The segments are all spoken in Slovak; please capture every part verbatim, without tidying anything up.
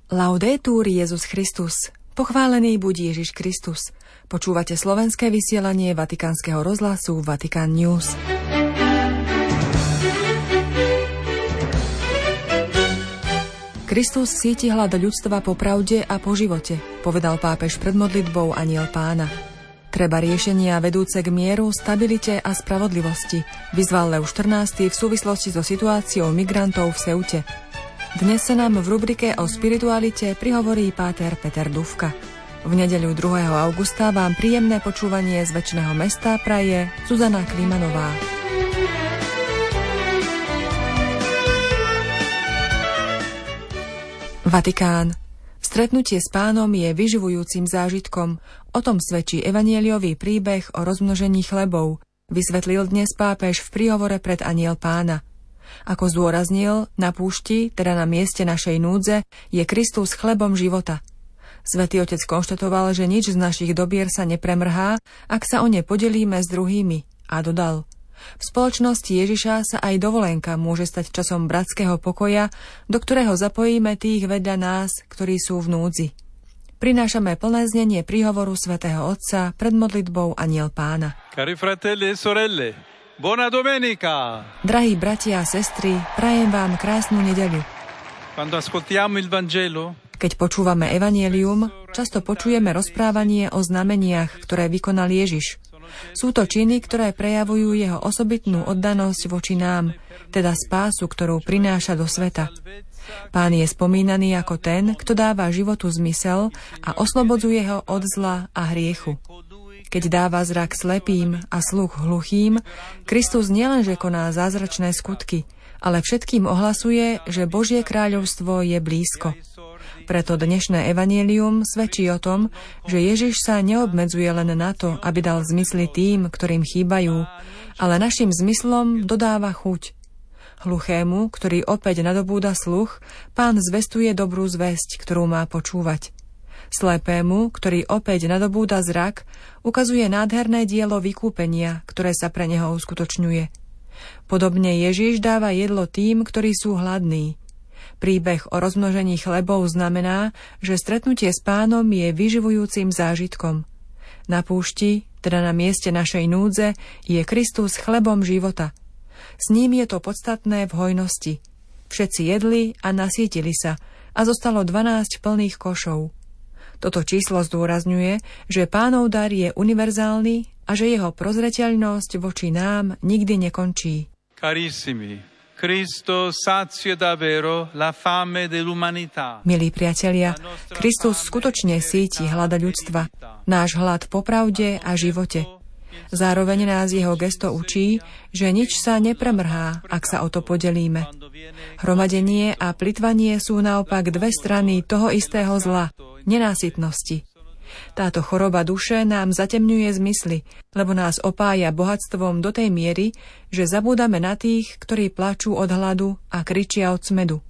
Laudetur Jesus Christus. Pochválený buď Ježiš Kristus. Počúvate slovenské vysielanie Vatikánskeho rozhlasu Vatikán News. Kristus síti hlad ľudstva po pravde a po živote, povedal pápež pred modlitbou Anjel Pána. Treba riešenia vedúce k mieru, stabilite a spravodlivosti, vyzval Lev štrnásty v súvislosti so situáciou migrantov v Seute. Dnes sa nám v rubrike o spiritualite prihovorí páter Peter Dufka. V nedeľu druhého augusta vám príjemné počúvanie z večného mesta praje Zuzana Klimanová. Vatikán. Stretnutie s Pánom je vyživujúcim zážitkom. O tom svedčí evanjeliový príbeh o rozmnožení chlebov, vysvetlil dnes pápež v príhovore pred Anjel Pána. Ako zdôraznil, na púšti, teda na mieste našej núdze, je Kristus chlebom života. Svätý Otec konštatoval, že nič z našich dobier sa nepremrhá, ak sa o ne podelíme s druhými, a dodal: v spoločnosti Ježiša sa aj dovolenka môže stať časom bratského pokoja, do ktorého zapojíme tých vedľa nás, ktorí sú v núdzi. Prinášame plné znenie príhovoru svätého Otca pred modlitbou Anjel Pána. Cari fratelli e sorelle, buona domenica! Drahí bratia a sestry, prajem vám krásnu nedeľu. Quando ascoltiamo il Vangelo, keď počúvame evanjelium, často počujeme rozprávanie o znameniach, ktoré vykonal Ježiš. Sú to činy, ktoré prejavujú jeho osobitnú oddanosť voči nám, teda spásu, ktorú prináša do sveta. Pán je spomínaný ako ten, kto dáva životu zmysel a oslobodzuje ho od zla a hriechu. Keď dáva zrak slepým a sluch hluchým, Kristus nielenže koná zázračné skutky, ale všetkým ohlasuje, že Božie kráľovstvo je blízko. Preto dnešné evanjelium svedčí o tom, že Ježiš sa neobmedzuje len na to, aby dal zmysly tým, ktorým chýbajú, ale našim zmyslom dodáva chuť. Hluchému, ktorý opäť nadobúda sluch, Pán zvestuje dobrú zvesť, ktorú má počúvať. Slepému, ktorý opäť nadobúda zrak, ukazuje nádherné dielo vykúpenia, ktoré sa pre neho uskutočňuje. Podobne Ježiš dáva jedlo tým, ktorí sú hladní. Príbeh o rozmnožení chlebov znamená, že stretnutie s Pánom je vyživujúcim zážitkom. Na púšti, teda na mieste našej núdze, je Kristus chlebom života. S ním je to podstatné v hojnosti. Všetci jedli a nasýtili sa a zostalo dvanásť plných košov. Toto číslo zdôrazňuje, že Pánov dar je univerzálny a že jeho prozreteľnosť voči nám nikdy nekončí. Carissimi, Cristo sacia davvero la fame dell'umanità. Milí priatelia, Kristus skutočne síti hlada ľudstva, náš hlad po pravde a živote. Zároveň nás jeho gesto učí, že nič sa nepremrhá, ak sa o to podelíme. Hromadenie a plytvanie sú naopak dve strany toho istého zla, nenásytnosti. Táto choroba duše nám zatemňuje zmysly, lebo nás opája bohatstvom do tej miery, že zabúdame na tých, ktorí plačú od hladu a kričia od smädu.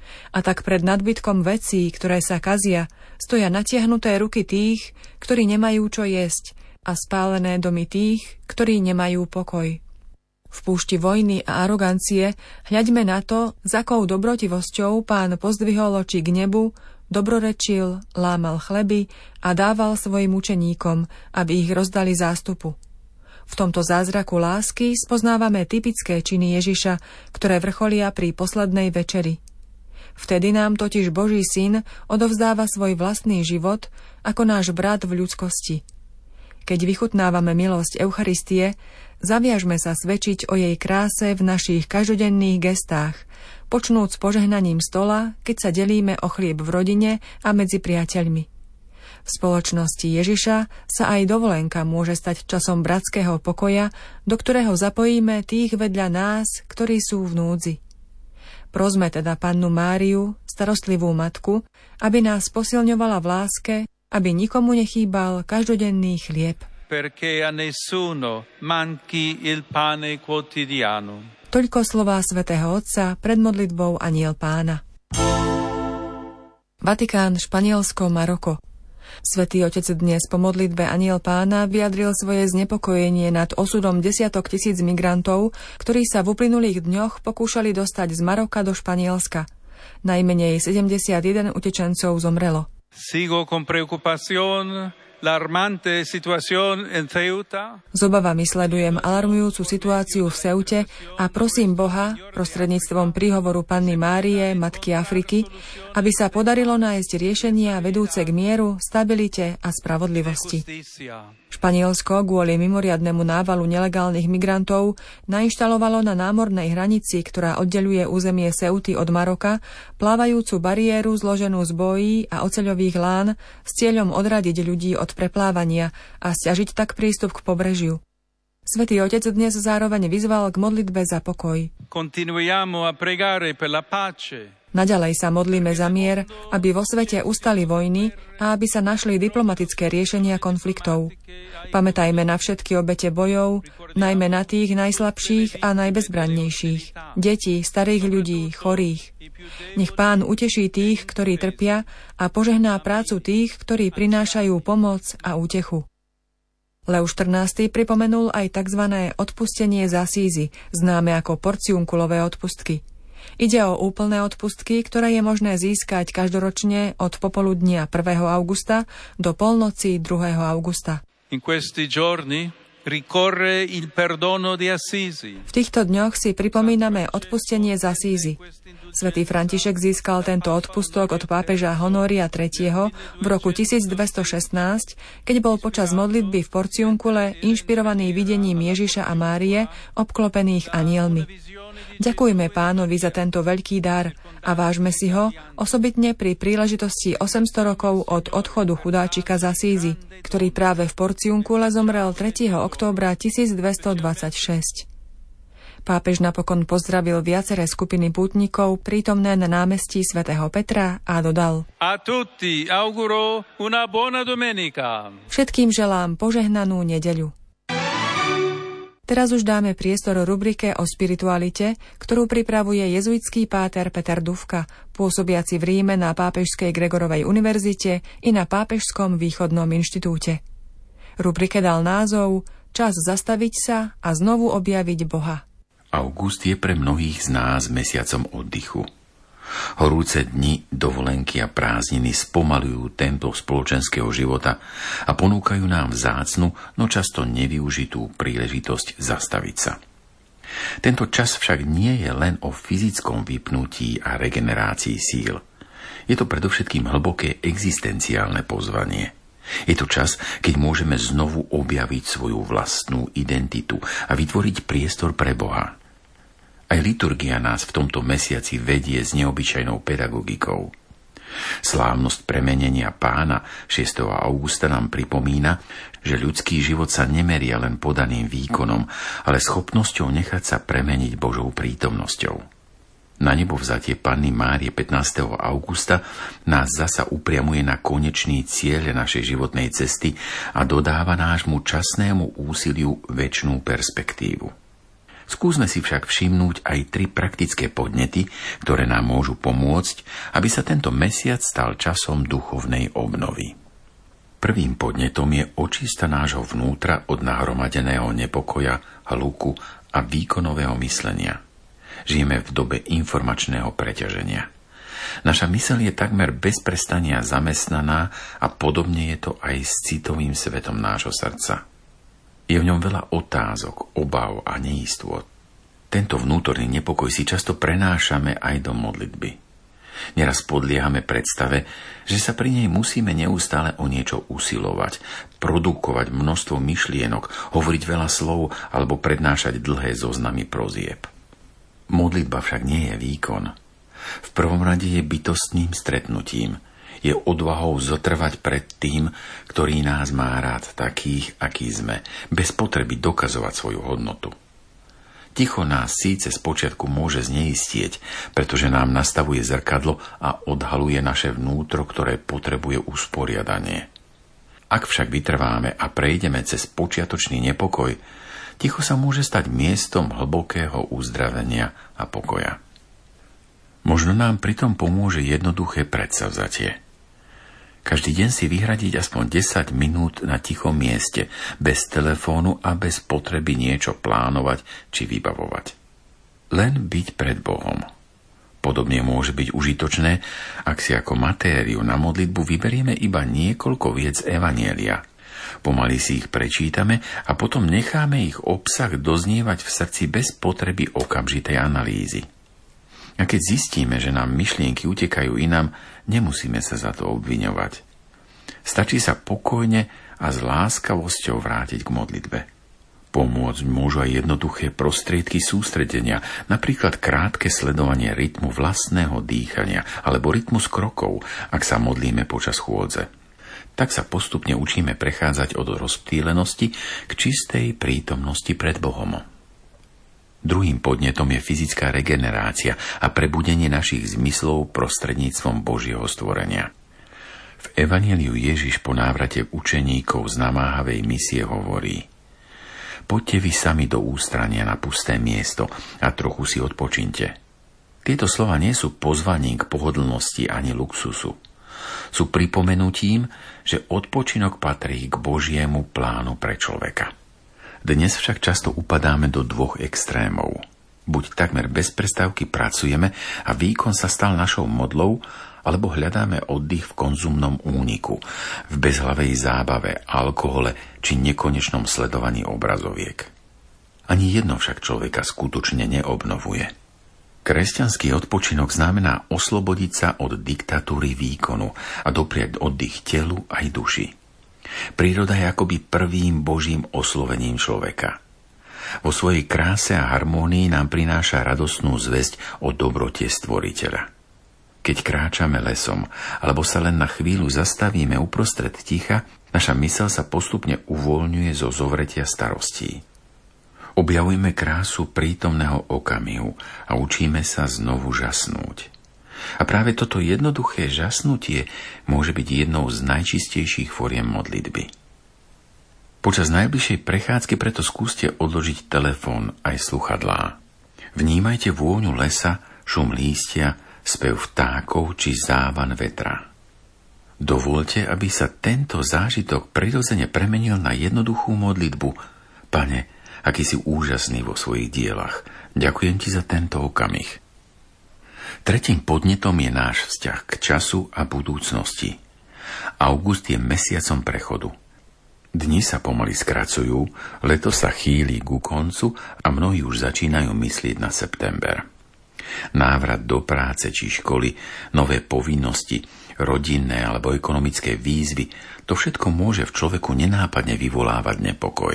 A tak pred nadbytkom vecí, ktoré sa kazia, stoja natiahnuté ruky tých, ktorí nemajú čo jesť, a spálené domy tých, ktorí nemajú pokoj. V púšti vojny a arogancie hľaďme na to, s akou dobrotivosťou Pán pozdvihol oči k nebu, dobrorečil, lámal chleby a dával svojim učeníkom, aby ich rozdali zástupu. V tomto zázraku lásky spoznávame typické činy Ježiša, ktoré vrcholia pri poslednej večeri. Vtedy nám totiž Boží syn odovzdáva svoj vlastný život ako náš brat v ľudskosti. Keď vychutnávame milosť Eucharistie, zaviažme sa svedčiť o jej kráse v našich každodenných gestách, počnúc s požehnaním stola, keď sa delíme o chlieb v rodine a medzi priateľmi. V spoločnosti Ježiša sa aj dovolenka môže stať časom bratského pokoja, do ktorého zapojíme tých vedľa nás, ktorí sú v núdzi. Prosme teda Pannu Máriu, starostlivú matku, aby nás posilňovala v láske, aby nikomu nechýbal každodenný chlieb. Perché a nessuno manchi il pane quotidiano. Toľko slová svätého Otca pred modlitbou Anjel Pána. Vatikán, Španielsko, Maroko. Svätý Otec dnes po modlitbe Anjel Pána vyjadril svoje znepokojenie nad osudom desiatok tisíc migrantov, ktorí sa v uplynulých dňoch pokúšali dostať z Maroka do Španielska. Najmenej sedemdesiatjeden utečencov zomrelo. Sigo con preocupación la alarmante situación en Ceuta. S obavami sledujem alarmujúcu situáciu v Ceute a prosím Boha prostredníctvom príhovoru Panny Márie, Matky Afriky, aby sa podarilo nájsť riešenia vedúce k mieru, stabilite a spravodlivosti. Španielsko kvôli mimoriadnemu návalu nelegálnych migrantov nainštalovalo na námornej hranici, ktorá oddeľuje územie Ceuty od Maroka, plávajúcu bariéru zloženú z bojí a oceľových lán s cieľom odradiť ľudí od preplávania a sťažiť tak prístup k pobrežiu. Svätý Otec dnes zároveň vyzval k modlitbe za pokoj. Continuiamo a pregare per la pace. Naďalej sa modlíme za mier, aby vo svete ustali vojny a aby sa našli diplomatické riešenia konfliktov. Pamätajme na všetky obete bojov, najmä na tých najslabších a najbezbrannejších. Deti, starých ľudí, chorých. Nech Pán uteší tých, ktorí trpia a požehná prácu tých, ktorí prinášajú pomoc a útechu. Leus štrnásty pripomenul aj tzv. Odpustenie z Asízy, známe ako porciunkulové odpustky. Ide o úplné odpustky, ktoré je možné získať každoročne od popoludnia prvého augusta do polnoci druhého augusta. In questi giorni ricorre il perdono di Assisi. V týchto dňoch si pripomíname odpustenie z Asízy. Svätý František získal tento odpustok od pápeža Honória tretieho v roku tisícdvestošestnásť, keď bol počas modlitby v Porciunkule inšpirovaný videním Ježiša a Márie obklopených anielmi. Ďakujme Pánovi za tento veľký dar a vážme si ho osobitne pri príležitosti osemsto rokov od odchodu chudáčika z Asízy, ktorý práve v Porciunkule zomrel tretieho októbra tisícdvestodvadsaťšesť. Pápež napokon pozdravil viaceré skupiny pútnikov prítomné na námestí svätého Petra a dodal: A tutti auguro una buona domenica. Všetkým želám požehnanú nedeľu. Teraz už dáme priestor rubrike o spiritualite, ktorú pripravuje jezuitský páter Peter Dufka, pôsobiaci v Ríme na Pápežskej Gregorovej univerzite i na Pápežskom východnom inštitúte. Rubrike dal názov Čas zastaviť sa a znovu objaviť Boha. August je pre mnohých z nás mesiacom oddychu. Horúce dni, dovolenky a prázdniny spomalujú tempo spoločenského života a ponúkajú nám vzácnu, no často nevyužitú príležitosť zastaviť sa. Tento čas však nie je len o fyzickom vypnutí a regenerácii síl. Je to predovšetkým hlboké existenciálne pozvanie. Je to čas, keď môžeme znovu objaviť svoju vlastnú identitu a vytvoriť priestor pre Boha. Aj liturgia nás v tomto mesiaci vedie s neobyčajnou pedagogikou. Slávnosť premenenia Pána šiesteho augusta nám pripomína, že ľudský život sa nemeria len podaným výkonom, ale schopnosťou nechať sa premeniť Božou prítomnosťou. Na nebo vzatie Panny Márie pätnásteho augusta nás zasa upriamuje na konečný cieľ našej životnej cesty a dodáva nášmu časnému úsiliu večnú perspektívu. Skúsme si však všimnúť aj tri praktické podnety, ktoré nám môžu pomôcť, aby sa tento mesiac stal časom duchovnej obnovy. Prvým podnetom je očista nášho vnútra od nahromadeného nepokoja, hluku a výkonového myslenia. Žijeme v dobe informačného preťaženia. Naša myseľ je takmer bez prestania zamestnaná a podobne je to aj s citovým svetom nášho srdca. Je v ňom veľa otázok, obáv a neistôt. Tento vnútorný nepokoj si často prenášame aj do modlitby. Neraz podliehame predstave, že sa pri nej musíme neustále o niečo usilovať, produkovať množstvo myšlienok, hovoriť veľa slov alebo prednášať dlhé zoznamy prozieb. Modlitba však nie je výkon. V prvom rade je bytostným stretnutím. Je odvahou zotrvať pred tým, ktorý nás má rád takých, akí sme, bez potreby dokazovať svoju hodnotu. Ticho nás síce spočiatku môže zneistieť, pretože nám nastavuje zrkadlo a odhaluje naše vnútro, ktoré potrebuje usporiadanie. Ak však vytrváme a prejdeme cez počiatočný nepokoj, ticho sa môže stať miestom hlbokého uzdravenia a pokoja. Možno nám pritom pomôže jednoduché predsavzatie. Každý deň si vyhradiť aspoň desať minút na tichom mieste, bez telefónu a bez potreby niečo plánovať či vybavovať. Len byť pred Bohom. Podobne môže byť užitočné, ak si ako matériu na modlitbu vyberieme iba niekoľko viec evanjelia. Pomaly si ich prečítame a potom necháme ich obsah doznievať v srdci bez potreby okamžitej analýzy. A keď zistíme, že nám myšlienky utekajú inám, nemusíme sa za to obviňovať. Stačí sa pokojne a s láskavosťou vrátiť k modlitbe. Pomôcť môžu aj jednoduché prostriedky sústredenia, napríklad krátke sledovanie rytmu vlastného dýchania alebo rytmus krokov, ak sa modlíme počas chôdze. Tak sa postupne učíme prechádzať od rozptýlenosti k čistej prítomnosti pred Bohom. Druhým podnetom je fyzická regenerácia a prebudenie našich zmyslov prostredníctvom Božieho stvorenia. V Evanjeliu Ježiš po návrate učeníkov z namáhavej misie hovorí: Poďte vy sami do ústrania na pusté miesto a trochu si odpočinte. Tieto slova nie sú pozvaním k pohodlnosti ani luxusu. Sú pripomenutím, že odpočinok patrí k Božiemu plánu pre človeka. Dnes však často upadáme do dvoch extrémov. Buď takmer bez prestávky pracujeme a výkon sa stal našou modlou, alebo hľadáme oddych v konzumnom úniku, v bezhlavej zábave, alkohole či nekonečnom sledovaní obrazoviek. Ani jedno však človeka skutočne neobnovuje. Kresťanský odpočinok znamená oslobodiť sa od diktatúry výkonu a dopriať oddych telu aj duši. Príroda je akoby prvým Božím oslovením človeka. Vo svojej kráse a harmónii nám prináša radostnú zvesť o dobrote Stvoriteľa. Keď kráčame lesom, alebo sa len na chvíľu zastavíme uprostred ticha, naša myseľ sa postupne uvoľňuje zo zovretia starostí. Objavujeme krásu prítomného okamihu a učíme sa znovu žasnúť. A práve toto jednoduché žasnutie môže byť jednou z najčistejších foriem modlitby. Počas najbližšej prechádzky preto skúste odložiť telefón aj sluchadlá. Vnímajte vôňu lesa, šum lístia, spev vtákov či závan vetra. Dovoľte, aby sa tento zážitok prirodzene premenil na jednoduchú modlitbu. Pane, aký si úžasný vo svojich dielach. Ďakujem ti za tento okamih. Tretím podnetom je náš vzťah k času a budúcnosti. August je mesiacom prechodu. Dni sa pomaly skracujú, leto sa chýli ku koncu a mnohí už začínajú myslieť na september. Návrat do práce či školy, nové povinnosti, rodinné alebo ekonomické výzvy, to všetko môže v človeku nenápadne vyvolávať nepokoj.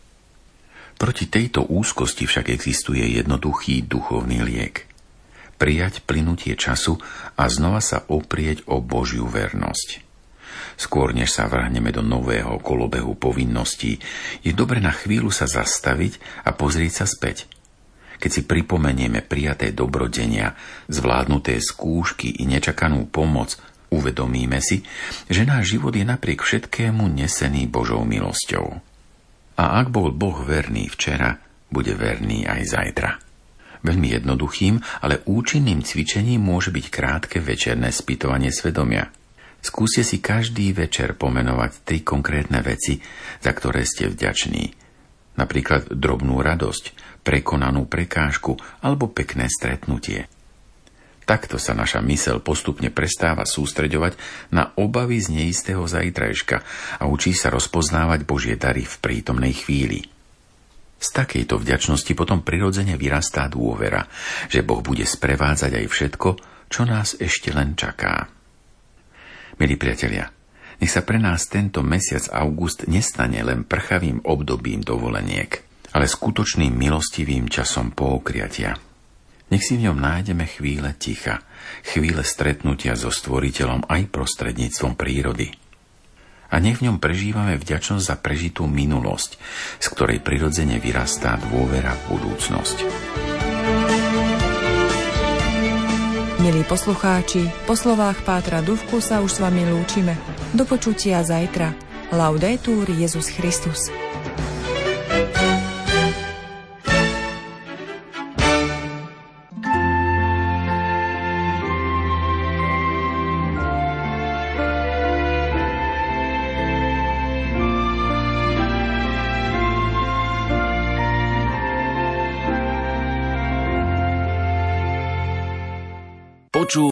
Proti tejto úzkosti však existuje jednoduchý duchovný liek. Prijať plynutie času a znova sa oprieť o Božiu vernosť. Skôr než sa vrhneme do nového kolobehu povinností, je dobre na chvíľu sa zastaviť a pozrieť sa späť. Keď si pripomenieme prijaté dobrodenia, zvládnuté skúšky i nečakanú pomoc, uvedomíme si, že náš život je napriek všetkému nesený Božou milosťou. A ak bol Boh verný včera, bude verný aj zajtra. Veľmi jednoduchým, ale účinným cvičením môže byť krátke večerné spytovanie svedomia. Skúste si každý večer pomenovať tri konkrétne veci, za ktoré ste vďační. Napríklad drobnú radosť, prekonanú prekážku alebo pekné stretnutie. Takto sa naša myseľ postupne prestáva sústreďovať na obavy z neistého zajtrajška a učí sa rozpoznávať Božie dary v prítomnej chvíli. Z takejto vďačnosti potom prirodzene vyrastá dôvera, že Boh bude sprevádzať aj všetko, čo nás ešte len čaká. Milí priatelia, nech sa pre nás tento mesiac august nestane len prchavým obdobím dovoleniek, ale skutočným milostivým časom pookriatia. Nech si v ňom nájdeme chvíle ticha, chvíle stretnutia so Stvoriteľom aj prostredníctvom prírody. A nech v ňom prežívame vďačnosť za prežitú minulosť, z ktorej prirodzene vyrastá dôvera v budúcnosť. Milí poslucháči, po slovách pátra Dufku sa už s vami lúčime. Do počutia zajtra. Laudetur Jesus Christus. Počú